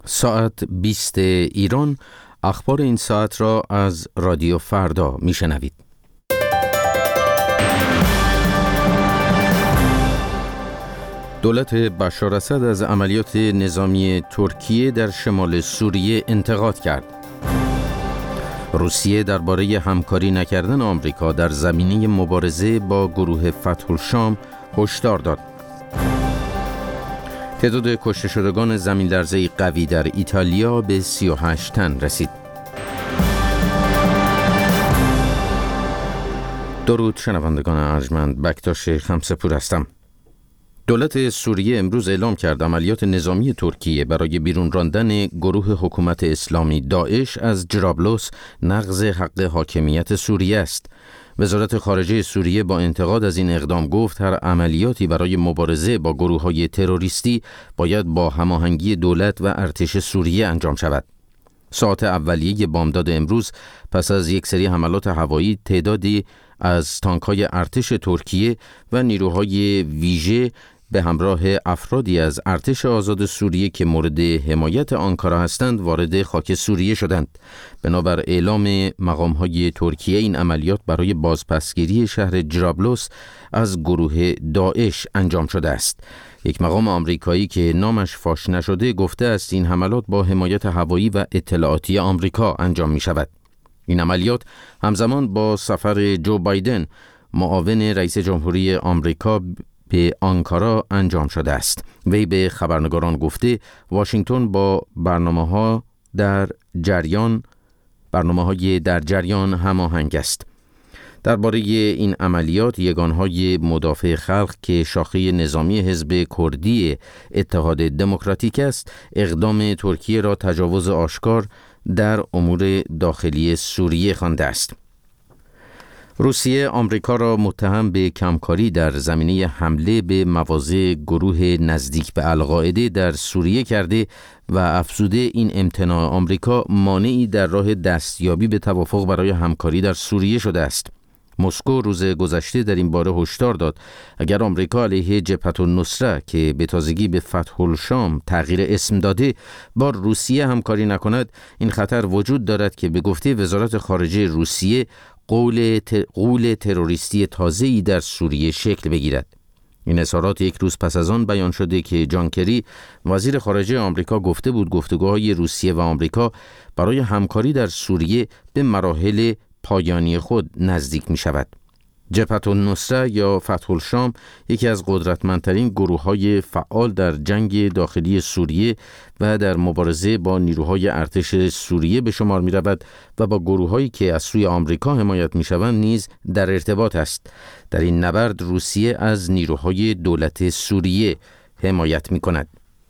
ساعت 20 ایران. اخبار این ساعت را از رادیو فردا میشنوید. دولت بشار اسد از عملیات نظامی ترکیه در شمال سوریه انتقاد کرد. روسیه درباره همکاری نکردن آمریکا در زمینه مبارزه با گروه فتح الشام هشدار داد. تعداد کشته شدگان زمین‌لرزه قوی در ایتالیا به 38 تن رسید. درود شنوندگان ارجمند، بکتاش خمسه‌پور هستم. دولت سوریه امروز اعلام کرد عملیات نظامی ترکیه برای بیرون راندن گروه حکومت اسلامی داعش از جرابلس نقض حق حاکمیت سوریه است. وزارت خارجه سوریه با انتقاد از این اقدام گفت هر عملیاتی برای مبارزه با گروه‌های تروریستی باید با هماهنگی دولت و ارتش سوریه انجام شود. ساعت اولیه بامداد امروز پس از یک سری حملات هوایی تعدادی از تانک‌های ارتش ترکیه و نیروهای ویژه به همراه افرادی از ارتش آزاد سوریه که مورد حمایت آنکارا هستند وارد خاک سوریه شدند. بنابر اعلام مقام‌های ترکیه این عملیات برای بازپسگیری شهر جرابلس از گروه داعش انجام شده است. یک مقام آمریکایی که نامش فاش نشده گفته است این حملات با حمایت هوایی و اطلاعاتی آمریکا انجام می شود. این عملیات همزمان با سفر جو بایدن معاون رئیس جمهوری آمریکا به آنکارا انجام شده است. وی به خبرنگاران گفته واشنگتن با برنامه‌های در جریان هماهنگ است. درباره این عملیات یگانهای مدافع خلق که شاخه نظامی حزب کردی اتحاد دموکراتیک است اقدام ترکیه را تجاوز آشکار در امور داخلی سوریه خوانده است. روسیه آمریکا را متهم به کمکاری در زمینه حمله به مواضع گروه نزدیک به القاعده در سوریه کرده و افزوده این امتناع آمریکا مانعی در راه دستیابی به توافق برای همکاری در سوریه شده است. مسکو روز گذشته در این باره هشدار داد اگر آمریکا علیه جبهة النصره که به تازگی به فتح الشام تغییر اسم داده با روسیه همکاری نکند این خطر وجود دارد که به گفته وزارت خارجه روسیه غول تروریستی تازه‌ای در سوریه شکل بگیرد. این اظهارات یک روز پس از آن بیان شده که جان کری وزیر خارجه آمریکا گفته بود گفتگوهای روسیه و آمریکا برای همکاری در سوریه به مراحل پایانی خود نزدیک می شود. جبهة النصره یا فتح الشام یکی از قدرتمندترین گروه‌های فعال در جنگ داخلی سوریه و در مبارزه با نیروهای ارتش سوریه به شمار می رود و با گروه‌هایی که از سوی آمریکا حمایت می شوند نیز در ارتباط است. در این نبرد روسیه از نیروهای دولت سوریه حمایت می کند.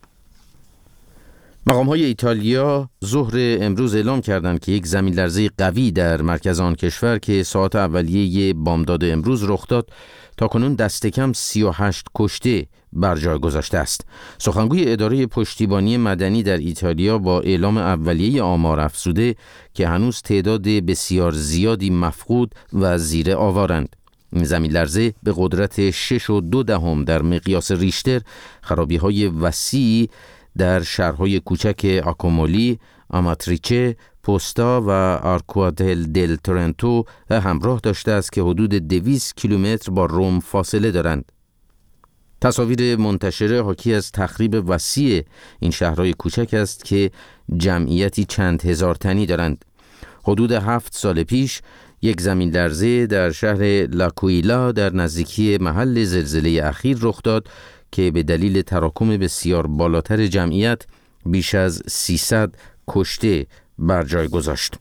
مقام‌های ایتالیا ظهر امروز اعلام کردند که یک زمین‌لرزه قوی در مرکز آن کشور که ساعت اولیه بامداد امروز رخ داد تاکنون دست کم 38 کشته بر جای گذاشته است. سخنگوی اداره پشتیبانی مدنی در ایتالیا با اعلام اولیه آمار افزوده که هنوز تعداد بسیار زیادی مفقود و زیر آوارند. این زمین‌لرزه به قدرت 6.2 در مقیاس ریشتر خرابی‌های وسیعی در شهرهای کوچک آکومولی، آماتریچه، پوستا و آرکوادل دل تورنتو همراه داشته است که حدود 200 کیلومتر با روم فاصله دارند. تصاویر منتشره حاکی از تخریب وسیع این شهرهای کوچک است که جمعیتی چند هزار تنی دارند. حدود 7 سال پیش یک زمین‌لرزه در شهر لاکویلا در نزدیکی محل زلزله اخیر رخ داد که به دلیل تراکم بسیار بالاتر جمعیت بیش از 300 کشته بر جای گذاشت.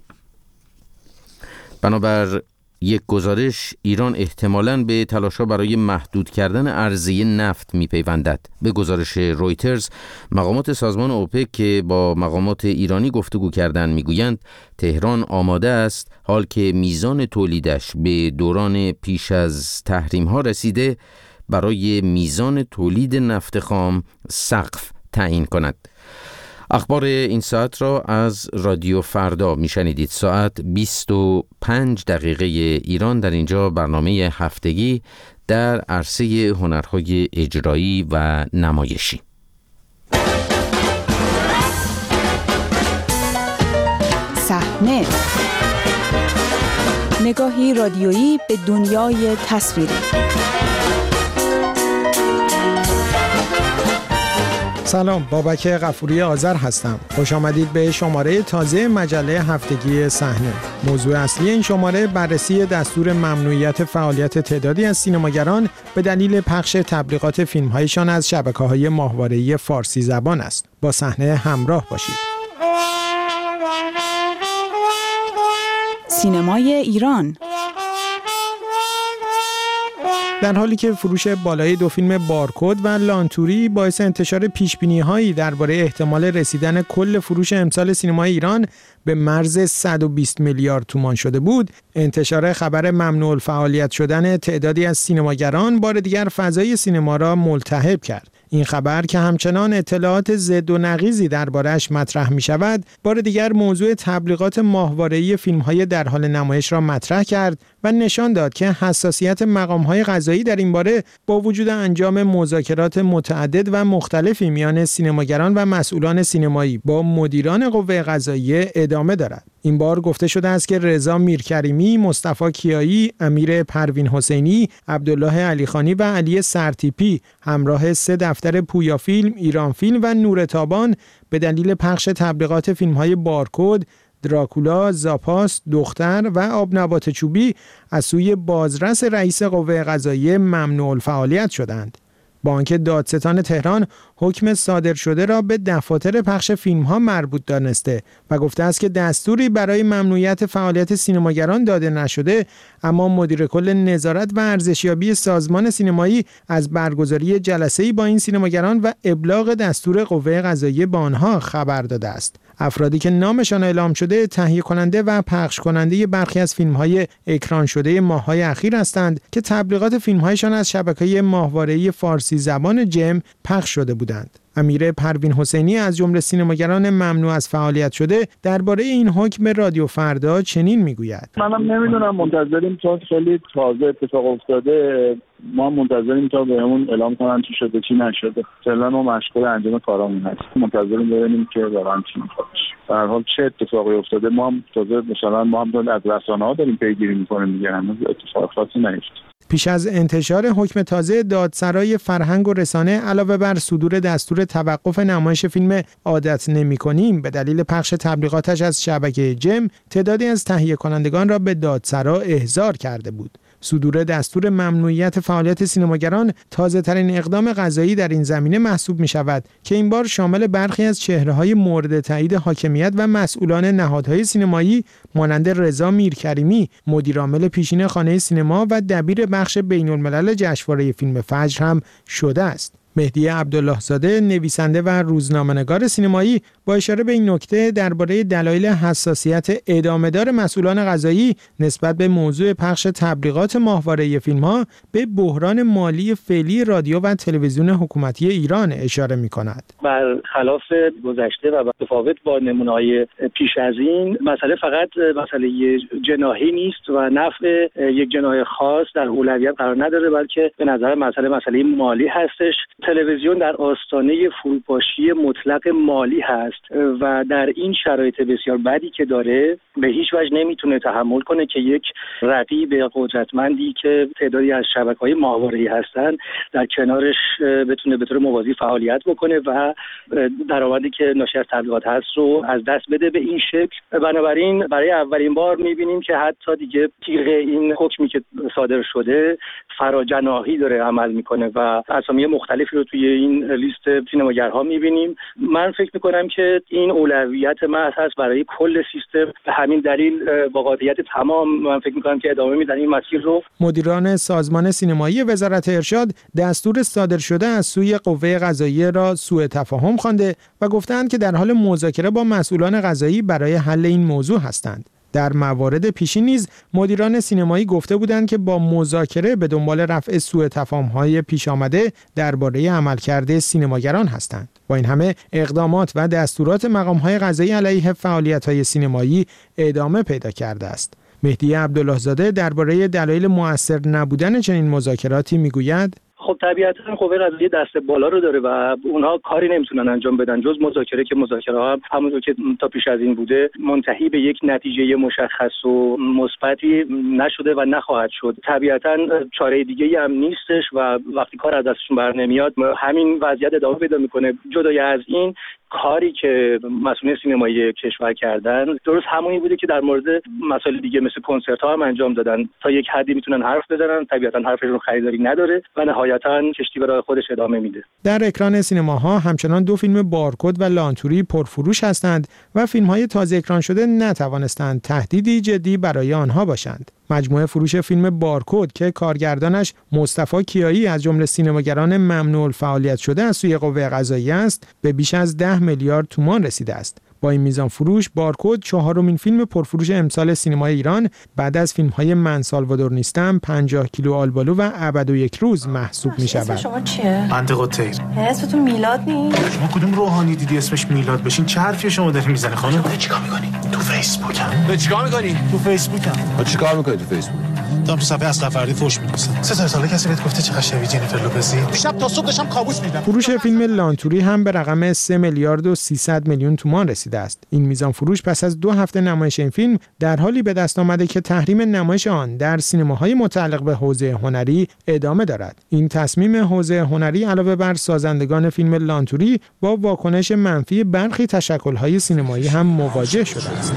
بنابر یک گزارش ایران احتمالاً به تلاش‌ها برای محدود کردن عرضه نفت می‌پیوندد. به گزارش رویترز مقامات سازمان اوپک که با مقامات ایرانی گفتگو کردند می‌گویند تهران آماده است حال که میزان تولیدش به دوران پیش از تحریم‌ها رسیده برای میزان تولید نفت خام سقف تعیین کند. اخبار این ساعت را از رادیو فردا میشنیدید. ساعت 25 دقیقه ایران. در اینجا برنامه هفتگی در عرصه هنرهای اجرایی و نمایشی. صحنه، نگاهی رادیویی به دنیای تصویری. سلام، بابک غفوری آذر هستم. خوش آمدید به شماره تازه مجله هفتگی صحنه. موضوع اصلی این شماره بررسی دستور ممنوعیت فعالیت تعدادی از سینماگران به دلیل پخش تبلیغات فیلم‌هایشان از شبکه‌های ماهواره‌ای فارسی زبان است. با صحنه همراه باشید. سینمای ایران. در حالی که فروش بالای دو فیلم بارکد و لانتوری باعث انتشار پیش‌بینی‌هایی درباره احتمال رسیدن کل فروش امسال سینمای ایران به مرز 120 میلیارد تومان شده بود، انتشار خبر ممنوع الفعالیت شدن تعدادی از سینماگران بار دیگر فضای سینما را ملتهب کرد. این خبر که همچنان اطلاعات ضد و نقیضی درباره‌اش مطرح می‌شود، بار دیگر موضوع تبلیغات ماهواره‌ای فیلم‌های در حال نمایش را مطرح کرد و نشان داد که حساسیت مقام‌های قضایی در این باره با وجود انجام مذاکرات متعدد و مختلفی میان سینماگران و مسئولان سینمایی با مدیران قوه قضاییه ادامه دارد. این بار گفته شده است که رضا میرکریمی، مصطفی کیایی، امیر پروین حسینی، عبدالله علیخانی و علی سرتیپی همراه 3 دفتر پویا فیلم، ایران فیلم و نور تابان به دلیل پخش تبلیغات فیلم‌های بارکد، دراکولا، زاپاس، دختر و آبنبات چوبی از سوی بازرس رئیس قوه قضاییه ممنوع الفعالیت شدند. با آنکه دادستان تهران حکم صادر شده را به دفاتر پخش فیلم‌ها مربوط دانسته و گفته است که دستوری برای ممنوعیت فعالیت سینماگران داده نشده، اما مدیر کل نظارت و ارزشیابی سازمان سینمایی از برگزاری جلسه‌ای با این سینماگران و ابلاغ دستور قوه قضاییه به آنها خبر داده است. افرادی که نامشان اعلام شده تهیه کننده و پخش کننده برخی از فیلم‌های اکران شده ماه‌های اخیر هستند که تبلیغات فیلم‌هایشان از شبکه ماهواره‌ای فارسی زبان جم پخش شده بودند. امیر پروین حسینی از جمله سینماگران ممنوع از فعالیت شده درباره این حکم رادیو فردا چنین میگوید: منم نمیدونم، منتظریم تا خیلی تازه اتفاق افتاده، ما منتظریم تا بهمون اعلام کنن چی شده چی نشده. فعلا ما مشغول انجام کارامون هستیم، منتظریم ببینیم که واقعا چی میخواد. در هر حال چه اتفاقی افتاده ما هم تازه مثلا ما هم از رسانه‌ها داریم پیگیری می‌کنیم دیگه، هنوز اتفاق خاصی نیفتاد. پیش از انتشار حکم تازه، دادسرای فرهنگ و رسانه علاوه بر صدور دستور توقف نمایش فیلم عادت نمی‌کنیم به دلیل پخش تبلیغاتش از شبکه جم، تعدادی از تهیه کنندگان را به دادسرا احضار کرده بود. صدور دستور ممنوعیت فعالیت سینماگران تازه‌ترین اقدام قضایی در این زمینه محسوب می‌شود که این بار شامل برخی از چهره‌های مورد تایید حاکمیت و مسئولان نهادهای سینمایی مانند رضا میرکریمی، مدیرعامل پیشین خانه سینما و دبیر بخش بین‌الملل جشنواره فیلم فجر هم شده است. مهدی عبدالله زاده، نویسنده و روزنامه‌نگار سینمایی، با اشاره به این نکته درباره دلایل حساسیت ادامه‌دار مسئولان قضایی نسبت به موضوع پخش تبلیغات ماهواره‌ای فیلم‌ها به بحران مالی فعلی رادیو و تلویزیون حکومتی ایران اشاره می‌کند. برخلاف گذشته و متفاوت با نمونه‌های پیش از این، مسئله فقط مسئله جناحی نیست و نفع یک جناح خاص در اولویت قرار نداره، بلکه به نظر مسئله مالی هستش. تلویزیون در آستانه فروپاشی مطلق مالی هست و در این شرایط بسیار بدی که داره به هیچ وجه نمیتونه تحمل کنه که یک رقیب قدرتمندی که تعدادی از شبکه‌های ماهواره‌ای هستن در کنارش بتونه به طور موازی فعالیت بکنه و درآمدی که ناشی از تبلیغات هست رو از دست بده به این شکل. بنابراین برای اولین بار می‌بینیم که حتی دیگه تیغ این حکمی که صادر شده فراجناحی داره عمل میکنه و اسامی مختلفی رو توی این لیست سینماگرها می‌بینیم. من فکر می‌کنم که این اولویت محض هست برای کل سیستم، به همین دلیل با قاطعیت تمام من فکر می‌کنم که ادامه میدن این مسیر رو. مدیران سازمان سینمایی وزارت ارشاد دستور صادر شده از سوی قوه قضاییه را سوء تفاهم خوانده و گفتند که در حال مذاکره با مسئولان قضایی برای حل این موضوع هستند. در موارد پیشین نیز مدیران سینمایی گفته بودند که با مذاکره به دنبال رفع سوء تفاهم‌های پیش آمده درباره عملکرد سینماگران هستند. با این همه اقدامات و دستورات مقام‌های قضایی علیه فعالیت‌های سینمایی ادامه پیدا کرده است. مهدی عبدالله زاده درباره دلایل مؤثر نبودن چنین مذاکراتی میگوید: خب طبیعتاً قوه قضاییه دست بالا رو داره و اونها کاری نمیتونن انجام بدن جز مذاکره، که مذاکره همونطور که تا پیش از این بوده منتهی به یک نتیجه مشخص و مثبتی نشده و نخواهد شد. طبیعتاً چاره دیگه‌ای هم نیستش و وقتی کار از دستشون بر نمیاد همین وضعیت ادامه پیدا میکنه. جدای از این کاری که مسئولین سینمایی کشور کردن درست همونی بوده که در مورد مسائل دیگه مثل کنسرت‌ها هم انجام دادن. تا یک حدی میتونن حرف بزنن، طبیعتاً حرفشون خریداری نداره و نهایتاً کشتی به راه خودش ادامه میده. در اکران سینماها همچنان 2 فیلم بارکد و لانتوری پرفروش هستند و فیلم‌های تازه اکران شده نتوانستند تهدیدی جدی برای آنها باشند. مجموعه فروش فیلم بارکد که کارگردانش مصطفی کیایی از جمله سینماگران ممنوع الفعالیت شده از سوی قوه قضاییه است به بیش از 10 میلیارد تومان رسیده است. با این میزان فروش بارکد 4مین فیلم پرفروش امسال سینمای ایران بعد از فیلم‌های من سالوادور نیستم، 50 کیلو آلبالو و ابد و یک روز محسوب می‌شود. اسم شما چیه؟ منطقه تیر. اسمتون میلاد نیست؟ شما کدوم روحانی دیدی اسمش میلاد بشین؟ چه حرفی شما داری میزنی خانم؟ چیکار می‌کنی؟ تو فیسبوکم. چیکار می‌کنی؟ تو فیسبوکم. چیکار می‌کنی تو فیسبوک؟ دارم تو صفحه اصلا فردی فوش می‌نویسم. 3 سال کسی بهت گفته چقدر شبیه جنیفر لوپزی؟ شب تا صبح داشتم کابوس می‌دیدم. فروش فیلم لانتوری هم به رقم 3 میلیارد و 300 میلیون تومان رسیده است. این میزان فروش پس از 2 هفته نمایش این فیلم در حالی به دست آمده که تحریم نمایش آن در سینماهای متعلق به حوزه هنری ادامه دارد. این تصمیم حوزه هنری علاوه بر سازندگان فیلم لانتوری با واکنش منفی برخی تشکل‌های سینمایی هم مواجه شده است.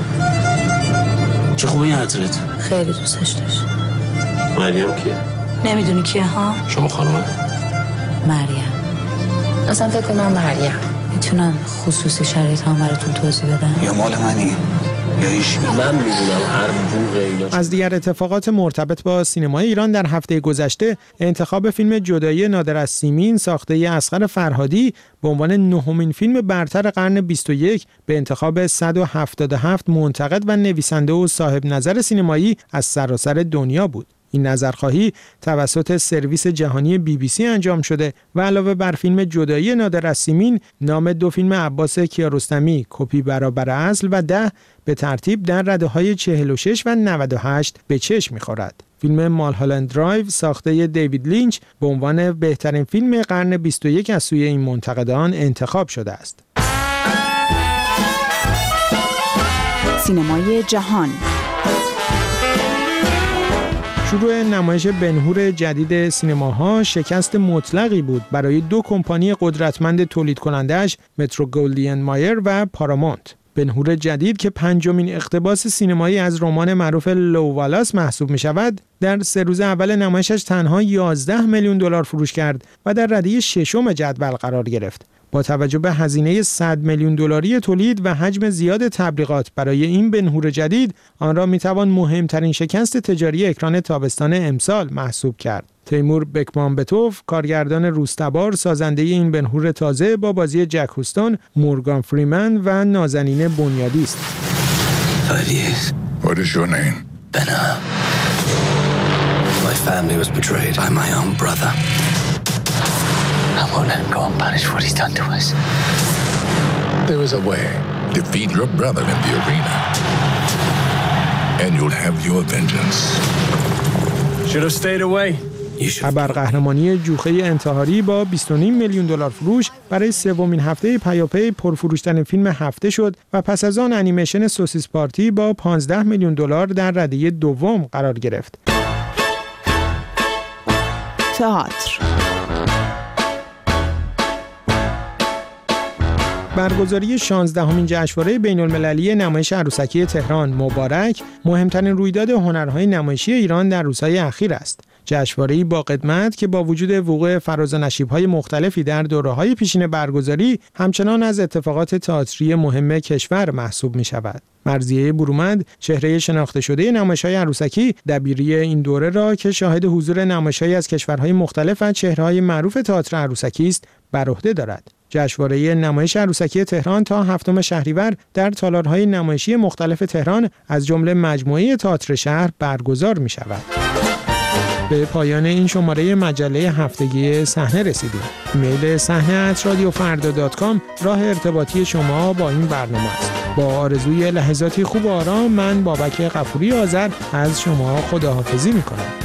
چه خوبه این حضرت؟ خیلی دوستش داشت. مریم کیه؟ نمیدونی کیه ها؟ شما خانم؟ مریم. اصلا فکر کنم مریم. میتونم خصوص شرایط هم براتون توضیح بدم؟ یا مال منی یا هیچ. من میدونم هر بوق اینا. از دیگر اتفاقات مرتبط با سینمای ایران در هفته گذشته انتخاب فیلم جدایی نادر از سیمین ساخته اصغر فرهادی به عنوان 9مین فیلم برتر قرن 21 به انتخاب 177 منتقد و نویسنده و صاحب نظر سینمایی از سراسر دنیا بود. این نظرخواهی توسط سرویس جهانی BBC انجام شده و علاوه بر فیلم جدایی نادر از سیمین، نام 2 فیلم عباس کیارستمی، کپی برابر اصل و 10 به ترتیب در رده‌های 46 و 98 به چشم می‌خورد. فیلم مالهالند درایو ساخته دیوید لینچ به عنوان بهترین فیلم قرن 21 از سوی این منتقدان انتخاب شده است. سینمای جهان. شروع نمایش بن‌هور جدید سینماها شکست مطلقی بود برای 2 کمپانی قدرتمند تولید کنندش مترو گلدین مایر و پارامونت. بن‌هور جدید که 5مین اقتباس سینمایی از رمان معروف لووالاس محسوب می شود، در 3 روز اول نمایشش تنها 11 میلیون دلار فروش کرد و در رده 6 جدول قرار گرفت. با توجه به هزینه 100 میلیون دلاری تولید و حجم زیاد تبلیغات برای این بن‌هور جدید، آن را میتوان مهمترین شکست تجاری اکران تابستان امسال محسوب کرد. تیمور بکمانبتوف، کارگردان روزتبار، سازنده این بن‌هور تازه با بازی جک هوستون، مورگان فریمن و نازنین بنیادی است. What is your name? Benham. My family was betrayed by my own brother. I won't let him go unpunished for what he's done to us. There is a way. Defeat your brother in the arena, and you'll have your vengeance. Should have stayed away. ابرقهرمانی جوخه انتحاری با 20.5 میلیون دلار فروش برای 3مین هفته پیاپی پرفروشترین فیلم هفته شد و پس از آن انیمیشن سوسیس پارتی با 15 میلیون دلار در رده 2 قرار گرفت. تئاتر. برگزاری 16مین جشنواره بین‌المللی نمایش عروسکی تهران مبارک مهمترین رویداد هنرهای نمایشی ایران در روزهای اخیر است. جشنواره‌ای با قدمت که با وجود وقوع فراز و نشیب‌های مختلفی در دوره‌های پیشین برگزاری همچنان از اتفاقات تئاتری مهم کشور محسوب می‌شود. مرضیه برومند، چهره شناخته شده نمایش‌های عروسکی، دبیری این دوره را که شاهد حضور نمایش‌هایی از کشورهای مختلف و چهره‌های معروف تئاتر عروسکی است، بر عهده دارد. جشنواره نمایش عروسکی تهران تا 7 شهریور در تالارهای نمایشی مختلف تهران از جمله مجموعه تئاتر شهر برگزار می‌شود. به پایان این شماره مجله هفتگی صحنه رسیدیم. ایمیل صحنه@radiofarda.com راه ارتباطی شما با این برنامه است. با آرزوی لحظاتی خوب و آرام، من بابک غفوری آذر از شما خداحافظی می‌کنم.